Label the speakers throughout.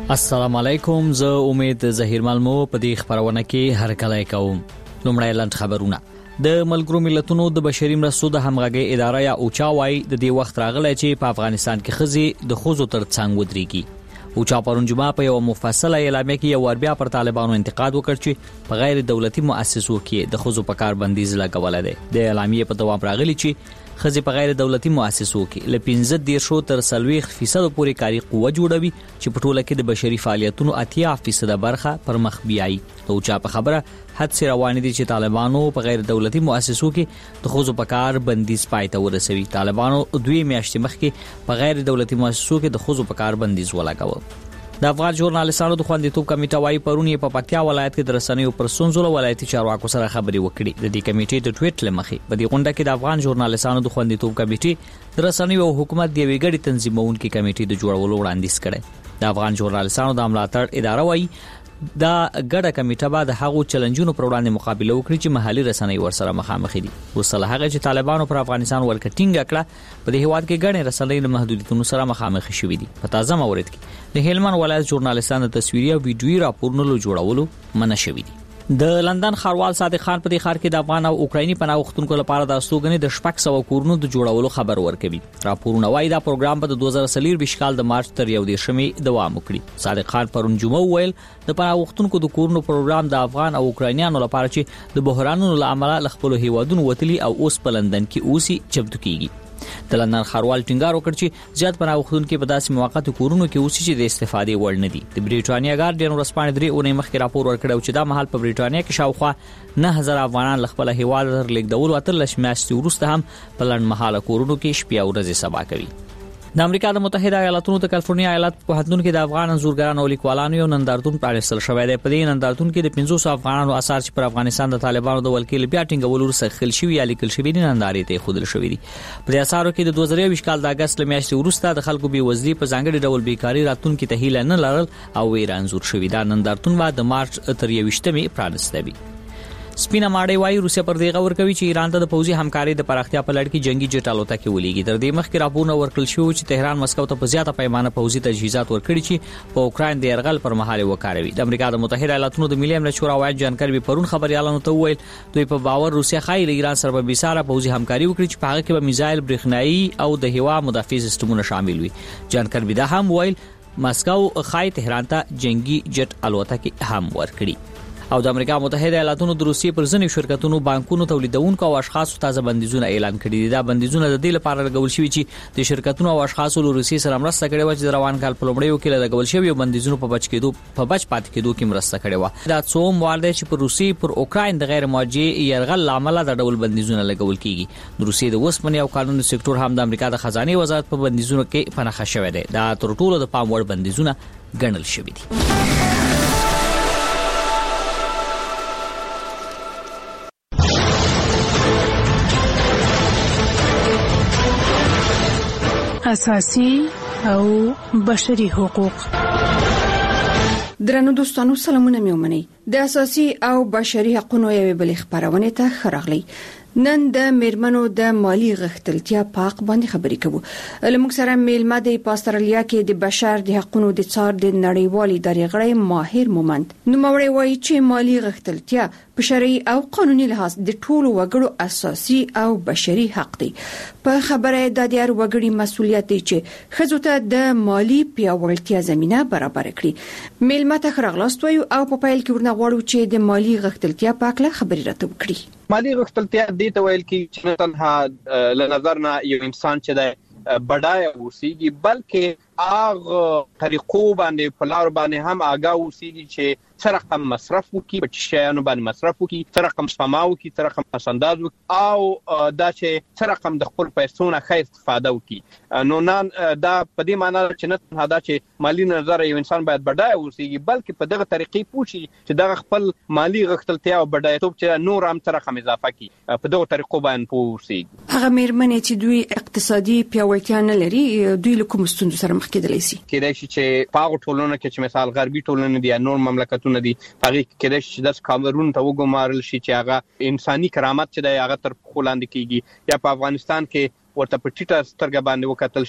Speaker 1: السلام علیکم، زه امید ظهیر ملمو په دې خبرونه کې هرکلی کوم. لومړی لاند خبرونه. د ملګرو ملتونو د بشري مرستو د همغږي اداره یا اوچا وايي د دې وخت راغلی چې په افغانستان کې ښځې د ښځو تر څنګ ودرېږي. اوچا پرون جمعه په یو مفصله اعلامیه کې یو بیا پر طالبانو انتقاد وکړ چې په غیر دولتي مؤسسو کې د ښځو په کار بندیز لګولای دی. د اعلامیه په دوام راغلی چې ښځې په غیر دولتي مؤسسو کې له 15 تر 40% پورې کاري قوه جوړوي چې په ټوله کې د بشري فعالیتونو 80% برخه پر مخ بیایي. اوچا په خبره حادثه روانې دي چې طالبانو په غیر دولتي مؤسسو کې د ښځو په کار بندیز پای ته ورسوي. طالبانو 2 میاشتې مخکې په غیر دولتي مؤسسو کې د ښځو په کار بندیز ولګاوه. د افغان ژورنالستانو د خوندیتوب کمیټه وايي پرون یې په پکتیا ولایت کې د رسنیو پر ستونزو ولایتي چارواکو سره خبرې وکړې. د دې کمیټې د ټویټ لمخې په دې غونډه کې د افغان ژورنالستانو د خوندیتوب کمیټې د رسنیو او حکومت د یوې ګډې تنظیمونکې کمیټې د جوړولو وړاندیز کړی. د افغان ژورنالستانو د ملاتړ اداره وايي دا ګډه کمیټه به د هغو چلنجونو پر وړاندې مقابله وکړي چې محلي رسنۍ ورسره مخامخ دي. وروسته هغه چې طالبانو پر افغانستان ورکټینګ کړه په دې هیواد کې ګڼې رسنۍ له محدودیتونو سره مخامخ شوې دي. په تازه مورد کې د هلمند ولایت ژورنالستان د تصویري او ویډیويي راپورونو جوړولو منع شوي دي. د لندن ښاروال صادق خان په دې ښار کې د افغان او اوکرایني پناه غوښتونکو لپاره د استوګنې د 600 کورونو د جوړولو خبر ورکوي. راپورونه وايي دا پروګرام به د 2023 کال د مارچ تر 11 دوام وکړي. صادق خان پرون جمعه ویل د پناه غوښتونکو د کورونو پروګرام د افغان او اوکراینیانو لپاره چې د بحرانونو لامل له خپل هیوادونو وتلي او اوس په لندن کې اوسي چمتو کیږي. د لندن ښاروال ټینګار وکړ چې زیات پناه غوښتونکو په داسې موقعو کورونو کې اوسي چې د استفادې وړ نه دي. د بریټانیا ګارډین ورسپانې 3 اونۍ مخکې راپور ورکړ چې دا مهال په بریټانیا کې شاوخوا 9000 افغانان له خپل هیواد تر لیږدولو 13 میاشتې وروسته هم په لنډ مهاله کورونو کې شپې او ورځې سبا کوي. د امریکا د متحده ایالاتونو د کالیفورنیا ایالت په پوهنتون کې د افغان انځورګرانو او لیکوالانو یو نندارتون پرانیستل شوی دی. په دې نندارتون کې د 500 افغانانو اثار چې پر افغانستان د طالبانو د ولکې بیا ټینګولو سره خل شوی یا لیکل شوی دي نندارې ته خودل شوی دي. په دې اثارو کې د 2023 کال د اگست میاشتې وروسته د خلکو بي وزلي په ځانګړي ډول بیکاری راتلونکو ته هیله نه لرل او ویره انځور شوی. دا نندارتون به د مارچ تر 21 پرانیسته وي. سپینه ماړی وايي روسیا پر دې غور کوي چې ایران ته د پوځي همکاري د پراختیا په لړ کې جنگي جټ الوتکې ولېږي. تر دې مخکې راپورونه ورکړل شو چې تهران مسکو ته په زیاته پیمانه پوځي تجهیزات ورکړي چې په اوکراین د يرغل پر مهال وکاروي. د امریکا د متحده ایالاتونو د ملي امنیت شورا وایي جانکاری پرون خبريالانو ته وویل دوی په باور روسیا خایي ایران سره به بیساره پوځي همکاري وکړي چې په هغه کې به میزایل برېښنایی او د هوا مدافع سیستمونه شامل وي. جانکاری دا هم ویل مسکو خای تهران ته جنگي جټ الوتکې هم ورکړي. او د امریکا متحده ایالاتونو د روسیې پر ځینې شرکتونو بانکونو تولیدونکو او اشخاصو تازه بندیزونه اعلان کړي دي. دا بندیزونه د دې لپاره لګول شوي چې د شرکتونو او اشخاصو له روسیې سره مرسته کړې و چې د روان کال په لومړیو کې لګول شوی بندیزونه په بچ پاتې کېدو کې مرسته کړې و. دا څوم وارد چې پر روسیې پر اوکراین د غیر موجه يرغل لامل د ډول بندیزونه لګول کیږي. د روسیې د وسپنې او قانوني سکتور هم د امریکا د خزانه وزارت په بندیزونو کې پناه شوی دی. دا تر ټولو د پام وړ بندیزونه ګڼل شوي دي.
Speaker 2: اساسي او بشري حقوق.
Speaker 3: درنو دوستانو سلامونه مې ومنئ. د اساسي او بشري حقوقو یوې بلې خبرونه ته خراغلی. نن د میرمنو د مالی غښتلتیا په حق باندې خبرې کوو. لمږ سره میلمه د استرالیا کې د بشر د حقوقو د څار د نړیوالې ادارې غړی ماهر مومند نوموړی وایي چې مالی غښتلتیا په شرعي او قانوني لحاظ د ټولو وګړو اساسي او بشري حق دی. په خبره د هر وګړي مسؤلیت دی چې ښځو ته د مالی پیاوړتیا زمينه برابر کړي. میلمه ته خراغلاست وایو او په پیل کې ورنغواړو چې د مالی غښتلتیا په اړه خبرې راته وکړي.
Speaker 4: مالی غښتلتیا دې ته ویل کی چې تنها له نظر نه یو انسان چې د بډای اوسېږي بلکې هغه طریقو باندې په لار باندې هم آگاه اوسېږي چې څه رقم مصرف وکړي په شیانو باندې مصرف وکړي څه رقم سپما وکړي څه رقم پسنداز وکړي او دا چې څه رقم د خپل پیسو نه ښه استفاده وکړي. نو نن دا په دې معنی چې نه تنها دا چې مالی نظر یو انسان باید بډای اوسېږي بلکې په دغه طریقې پوښي چې دغه خپل مالی غښتلتیا او بډایتوب چې نور هم څه رقم اضافه کړي په دغه طریقو باندې پوښي.
Speaker 3: هغه میرمنې چې دوی اقتصادي پیاوړتیا نه لري دوی له کوم ستونزو سره مخ کېدلی شي؟
Speaker 4: کېدای شي چې په هغه ټولنه کې چې مثال غربي ټولنه دي یا نور مملکتونه دي هغه کېدای شي چې د کامرون ته وګمارل شي چې هغه انساني کرامت چې د هغه تر خلاندې کیږي یا په افغانستان کې ورته په ټیټه سترګه باندې وکتل شي یا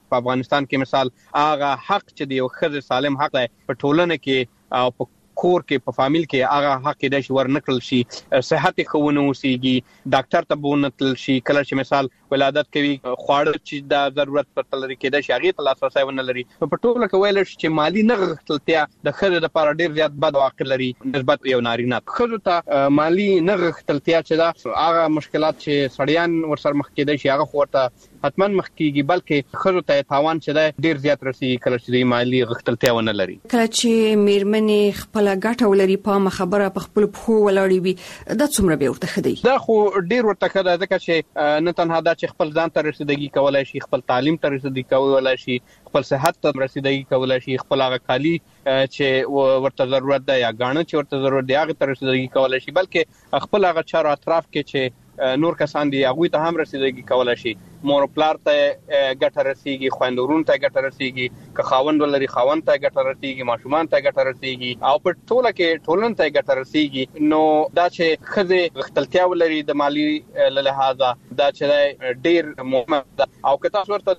Speaker 4: په افغانستان کې مثال هغه حق چې دی یو ښځې سالم حق دی په ټولنه کې او په کور کې په فامیل کې هغه حق د شي ورنکل شي صحت خونه وسیږي ډاکټر ته بونتل شي کله چې مثال ولادت کوي خواړه چې د ضرورت پر تلري کې د شاغي په لاسرسي ونه لري په ټوله کې ویل شي چې مالی نغښتلتیا د خزه د لپاره ډیر زیات بد واقع لري نسبت یو نارینه خزه ته مالی نغښتلتیا چې دا هغه مشکلات چې سړیان ورسره مخ کېدای شي هغه ورته حتما مخ کېږي بلکې خزه ته تاوان چې ډیر زیات رسي کله چې د مالی غښتلتیا ونه لري
Speaker 3: کله چې میرمنې خپل ګټه ولري په خبره په خپل پخو ولاړی وي دا څومره به ورته خدي دا
Speaker 4: خو ډیر ورته خدای ځکه چې نه تنها دا چې خپل ځان ته رسیدګي کولای شي خپل تعلیم ته رسیدګي کولای شي خپل صحت ته رسیدګي کولای شي خپل هغه کالی چې ورته ضرورت ده یا غاڼه چې ورته ضرورت دی هغه ته رسیدګي کولای شي بلکې خپل هغه چارو اطراف کې چې نور کسان دي هغه ته هم رسیدګي کولای شي مور پلار ته ګټه رسیږي خويندورون ته ګټه رسیږي که خاوند ولري خاوند ته ګټه رسیږي ماشومان ته ګټه رسیږي او په ټوله کې ټولن ته ګټه رسیږي نو دا چې خزه غختلتیا ولري د مالی لحاظه دا چې ډیر مهمه ده او که تاسو ورته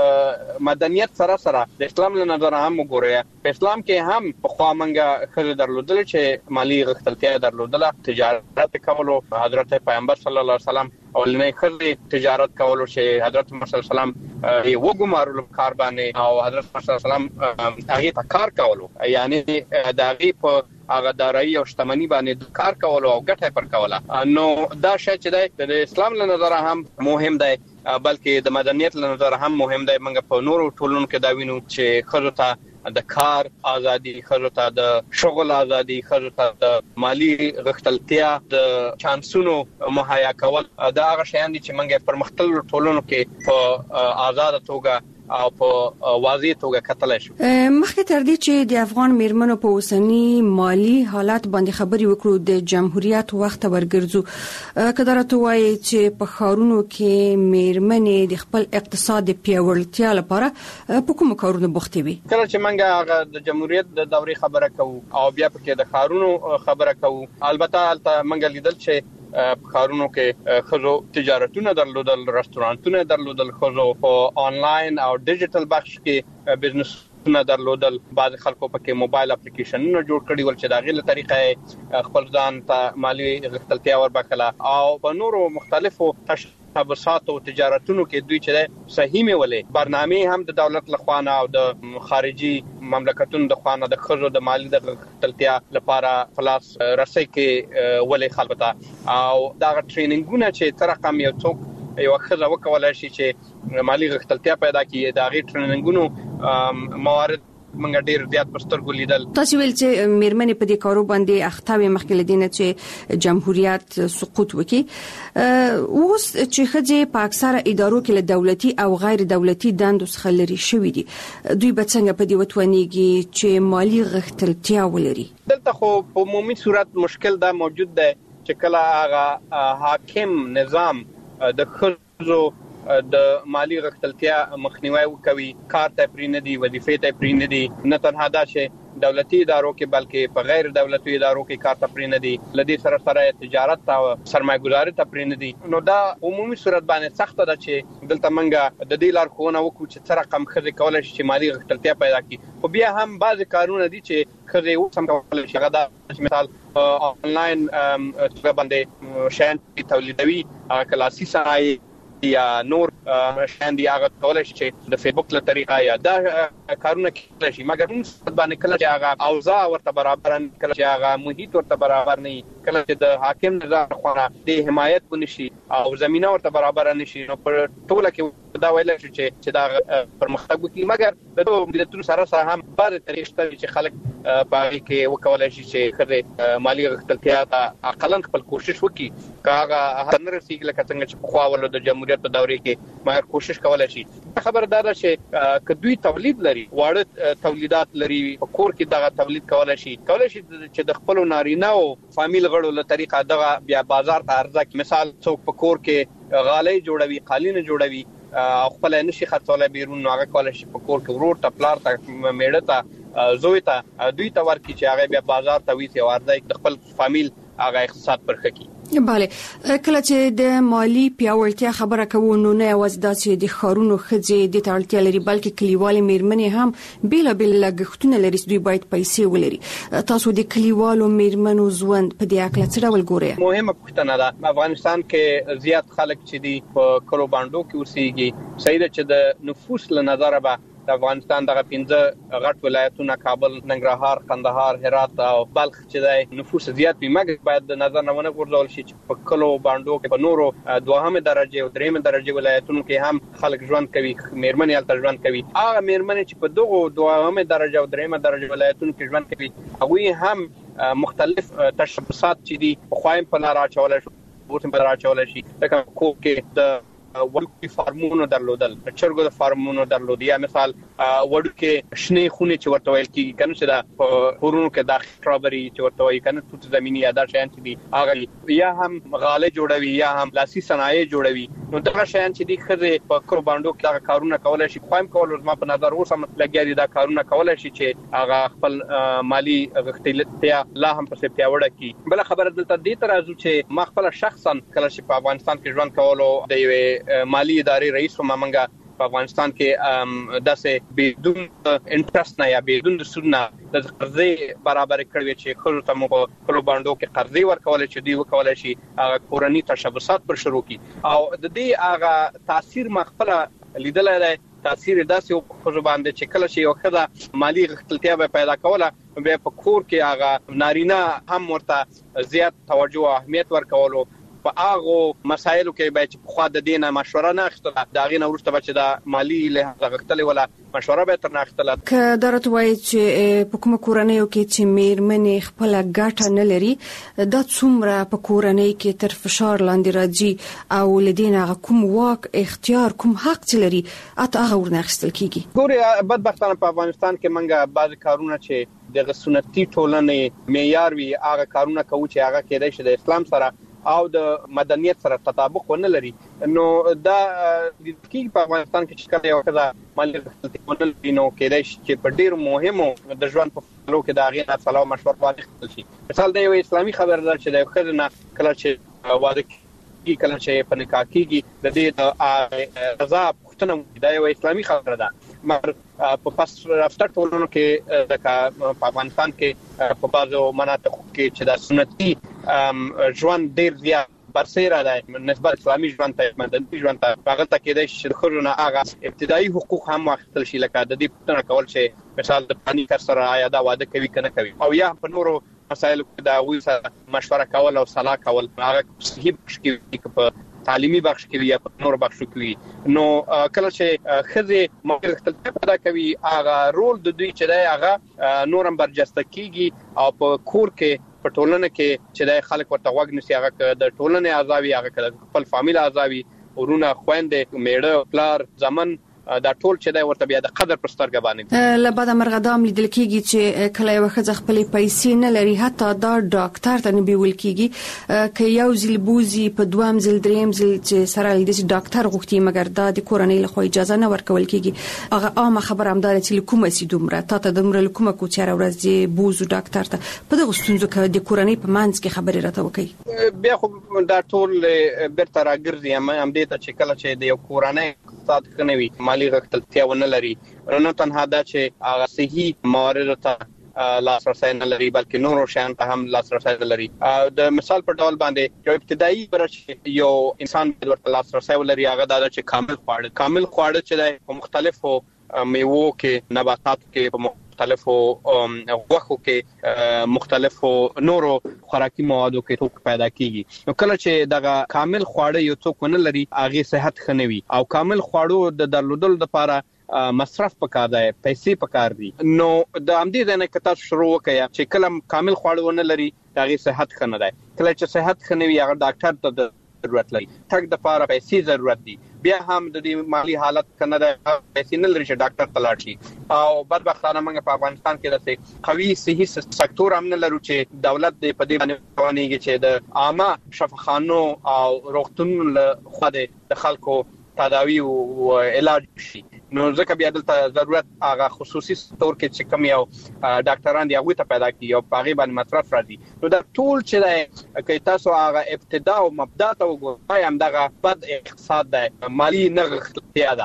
Speaker 4: د مدنیت سره د اسلام له نظر هم وګورئ په اسلام کې هم په خوا منګه خزه درلودل چې مالی غختلتیا درلودله تجارت کولو حضرت پیغمبر صلی الله علیه وسلم او لنی خزه تجارت کولو چې حضرت محمد صلی الله علیه وسلم یې وګمارل کار باندې او حضرت محمد صلی الله علیه وسلم هغه کار کولو یعنی د هغه په هغه دارایی او شتمنی باندې کار کولو او ګټه پر کوله نو دا شی چې د اسلام له نظر هم مهم دی بلکې د مدنیت له نظر هم مهم دی موږ په نورو ټولنو کې دا وینو چې خزه ته د کار ازادي خزه ته د شغل ازادي خزه ته د مالی غختلتیا د چانسونو مهیا کول دا هغه شیان دي چې موږ پر مختلفو ټولنو کې په آزاد توګه او په واضح توګه کتلای شو
Speaker 3: مخکې تر دې چې د افغان میرمنو په اوسنی مالی حالات باندې خبري وکړو د جمهوریت وخت ورګرځو کدارته وایي چې په خارونو کې میرمنې د خپل اقتصاد پیاوړتیا لپاره په کوم کارونو بوختي وي
Speaker 4: کله چې موږ د جمهوریت د دورې خبره کوو او بیا په د خارونو خبره کوو البته موږ لیدل چې خارونو کې خزو تجارتونه درلودل رستورانتونه درلودل خزو په آنلاین او ډیجیټل بخش کې بزنس نه درلودل بعض خلکو پکې موبایل اپلیکیشنونه جوړ کړي ول چې دا غیله طریقه خپل ځان ته مالی غختلتیا وربخله او په نورو مختلفو تشبثات او تجارتونو کې دوی چې صحیح میولې برنامه هم د دولت لخوانه او د خارجي مملکتونو د خوانه د خزو د مالی د غختلتیا لپاره خلاص رسۍ کې ولې خلبته او دا ټریننګونه چې تر رقم یو څوک یو خزه وکولای شي چې مالی غختلتیا پیدا کړي دا غي ټریننګونو موارد منګ ډیر زیات پسترګو لیدل
Speaker 3: تاسو ویل چې میرمنې په دې کارو باندې اختاوي مخکې لدینه چې جمهوریت سقوط وکي اوس چې خځې په اکثره ادارو کې له دولتي او غیر دولتي دندو څخه لري شوې دي دوی به څنګه په دې وتوانيږي چې مالی غختلتیا ولري
Speaker 4: دلته خو په عمومي صورت مشکل دا موجود دی چې کله هغه حاکم نظام د خزو د مالی غختلتیا مخنیوي وکوي کار ته پرې نه دي وظیفې ته پرې نه دي نه تنها دا چې دولتي ادارو کې بلکې په غیر دولتي ادارو کې کار ته پرې نه دي لدی سره تجارت او سرمایه‌ګذاري ته پرې نه دي نو دا عمومي صورت باندې سخت ده چې دلته منګه د دې لار خونه وکړو چې تر رقم خزه کولای شي چې مالی غختلتیا پیدا کړي خو بیا هم بعض کارونه دي چې خزه وسم کولای شي هغه دا مثال آنلاین څنګه باندې شین تولیدوي کلاسي صنایع یا نور شان دی هغه کولای شي چې د فیسبوک له طریقه یا دا کارونه کولای شي مګر موږ باندې کله چې هغه اوضاع ورته برابر نه کله چې هغه محیط ورته برابر نه کله چې د حاکم نظام خونه د حمایت ونشي او زمينه ورته برابر نه شي نو پر ټوله کې دا ویل شي چې دا پرمختګ وکړي مګر د ملتونو سره هم بعض طریقې چې خلک باغی کې وکولای شي چې خره مالی غختلتیا ته اقلن خپل کوشش وکړي کاغه هنر سیګل کڅنګ چې خو ولود د جمهوریت په دورې کې مګر کوشش کولای شي خبردار چې کدوې تولید لري واړه تولیدات لري په کور کې دا تولید کولای شي چې د خپل نارینه او فامیل غړو له طریقه دغه بیا بازار ته عرضه کې مثال څوک په کور کې غالۍ جوړوي قالین جوړوي خپل نشي خرڅولای بیرون هغه کولای شي په کور کې ورور ته پلار ته میړه ته زوی ته دوی ته ورکی چې هغه بیا بازار ته وي چې ورځي خپل فامیل هغه اقتصاد پرخه کی
Speaker 3: bale کله چې د مالی پیاوړتیا خبره کوو نو نه یوازې د چې د خارونو خځې د تړتیا لري بلکې کلیوالي میرمنې هم بیلابل لګښتونه لري دوی باید پیسې ولري تاسو د کلیوالو میرمنو ژوند په دې اړه څه ډول ګورئ
Speaker 4: مهمه پوښتنه ده افغانستان کې زیات خلک چې دي په کلو باندو کې اوسېږي صحیح ده چې د نفوس له نظره به د افغانستان دغه 15 غټ ولایتونه کابل ننګرهار قندهار هرات او بلخ چې د نفوس زیات وي مګر باید د نظر نه ونه غورځول شي چې په کلو باندو کې په نورو دوهمه درجه او دریمه درجه ولایتونو کې هم خلک ژوند کوي میرمنې هلته ژوند کوي هغه میرمنې چې په دغه دوهمه درجه او دریمه درجه ولایتونو کې ژوند کوي هغه هم مختلف تشبثات چې دي په خوایم په لار اچول شي ورته په لار اچول شي لکه کوکې د وړوکی فارمونو درلودل چرګو د فارمونو درلود یا مثال وړوکی شنه خونه چې ورته ویل کیږي کنه چې دا هورونو کې د سټرابري چې ورته وایي کنه توت زمینی یاد شان چې دي هغه یا هم غاله جوړوي یا هم لاسي صنایع جوړوي نو دا شان چې دي خزه په کور باندې کې دا کارونه کولای شي خوایم کول ما په نظر اوسم لګیاري دا کارونه کولای شي چې هغه خپل مالی غښتلتیا لا هم په سپیاوړه کی بل خبره دلته دې ترازو چې ما خپل شخصا کله چې په افغانستان کې ژوند کولو د مالی ادارې رئیس و مامنګا په افغانستان کې داسې بدون انټرست نه یا بدون سود نه د قرضې برابر کړی چې خلکو ته مو په باندې کې قرضې ورکول چې دی وکول شي کورنۍ تشبثات پر شروع کی او د دې هغه تاثیر مخفله لیدل دی تاثیر داسې خو باندې چې کله شي یو خدای مالی غښتلتیا به پیدا کوله به په کور کې هغه نارینه هم ورته زیات توجه او اهمیت ورکولو په هغه مسایلو کې به چې خو د دینه مشوره نه اخیستله دا غي نه ورسته بچ د مالی له غختلې ولا مشوره به تر نه اخیستله
Speaker 3: ک درته وایي چې په کوم کورنۍ کې چې میرمنې خپل ګټه نه لري دا څومره په کورنۍ کې تر فشار لاندې راځي او لدينا کوم واک اختیار کوم حق لري اته هغه ورنه اخیستل کیږي
Speaker 4: ګوري بدبختانه په افغانستان کې منګه بعض کارونه چې د سنتي ټولنې معیار وي هغه کارونه کوي چې هغه کېدای شي د اسلام سره او د مدنیت سره تطابق ونه لري نو دا د کی په افغانستان کې چې کله یو کدا مالی غښتلتیا نو کېدای شي چې په ډیر مهمو د ژوند په فلو کې دا غي سلام مشورت واخیستل شي مثال د یو اسلامي خبردار چې د خزنه کله چې واده کی کله چې په نکاح کېږي د دې د رضا پښتنه د یو اسلامي خبره ده مګر په پاس رفتار ټولنو کې د افغانستان کې په بازو مناطق کې چې د سنتي ژوند ډیر زیات برسېره ده نسبت اسلامي ژوند ته مدني ژوند ته هغه ته کېدای شي خورونه هغه ابتدایي حقوق هم واخیستل شي لکه د دې پوښتنه کول چې مثال د پانی کار سره آیا دا واده کوي کنه کوي او یا په نورو مسایلو کې دا وی سره مشوره کول او صلاح کول هغه صحیح بشکې په تعلیمي بخش کې یا په نور بخشو کې نو کله چې خزه مختلف پیدا کوي هغه رول د دوی چې دی هغه نورم برجسته کیږي او په کور کې په ټولنه کې چې د خلک ورته وګ نسی هغه د ټولنې اعضاوي هغه خپل فامیل اعضاوي ورونه خويندې میړه پلار ځمن دا ټول چې دا ورته بیا د قدر پر سترګه باندې
Speaker 3: لبعد مرغدام لیدل کیږي چې کله یو خځه خپل پیسې نه لري حتی دا ډاکټر ته نه بیول کیږي ک یو ځل بوزي په دوام ځل دریم ځل چې سره لیدل ډاکټر غوښتي مګر دا د کورنۍ له خو اجازه نه ورکول کیږي هغه عامه خبر هم دار چې کومه سي دومره ته دمر کومه کو چیرې ورځي بوزو ډاکټر ته په دغه ستونزو کې د کورنۍ په منځ کې خبرې راته وکړي
Speaker 4: بیا خو دا ټول برته راګرځي هم دې ته چې کله چې د یو کورنۍ اقتصاد خنوي مالی غښتلتیا ونه لري نه تنها دا چې هغه صحیح موارد ته لاسرسي نه لري بلکې نورو شیان ته هم لاسرسي لري د مثال په ډول باندې یو ابتدایي برش یو انسان د ورته لاسرسي ولري هغه دا چې کامل خواړه چې په مختلفو میوو کې نباتات کې په مختلفو غوښو کې مختلفو نورو خوراکي موادو کې توک پیدا کیږي نو کله چې دغه کامل خواړه یو څوک ونه لري هغه صحت خنوي او کامل خواړو د درلودل لپاره مصرف پکار دی پیسې پکار دي نو د امدې نه کته شروع وکیا چې کلم کامل خواړو ونه لري هغه صحت خنه دی کله چې صحت خنوي هغه ډاکټر ته ضرورت لري تک د لپاره پیسې ضرورت دي بیا هم د دې مالی حالت کنه د پیسې نه لري چې ډاکټر ته لاړ شي او بدبختانه موږ په افغانستان کې داسې قوي صحي سکتور هم نه لرو چې دولت دې په دې باندې توانېږي چې د عامه شفاخانو او روغتون له خوا د خلکو تداوی او علاج شي نو ځکه بیا دلته ضرورت هغه خصوصي تور کې چې کم یو ډاکټران دی هغه ته پیدا کی او پاغي باندې مصرف راځي نو دا ټول چې دا کې تاسو هغه ابتدا او مبدا ته وګورئ هم دغه بد اقتصاد دی مالی نغښتیا ده